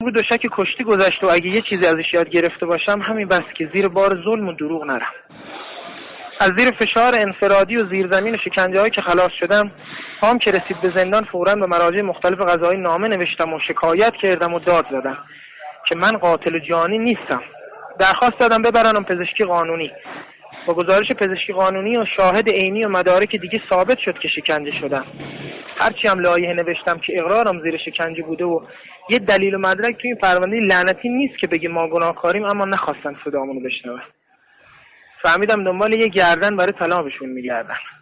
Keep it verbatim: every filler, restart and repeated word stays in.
رو دوشک کشتی گذشت و اگه یه چیزی ازش یاد گرفته باشم همین بس که زیر بار ظلم و دروغ نرم. از زیر فشار انفرادی و زیرزمین و شکنجه‌هایی که خلاص شدم، پام که رسید به زندان فوراً به مراجع مختلف قضایی نامه نوشتم و شکایت کردم و داد زدم که من قاتل جانی نیستم. درخواست دادم ببرنم پزشکی قانونی. با گزارش پزشکی قانونی و شاهد عینی و مدارک دیگه ثابت شد که شکنجه شدم. هرچی هم لایحه نوشتم که اقرارم زیر شکنجه بوده و یه دلیل و مدرک توی این پرونده لعنتی نیست که بگه ما گناهکاریم، اما نخواستن صدامونو بشنون. فهمیدم دنبال یه گردن برای طلاقشون میگردن.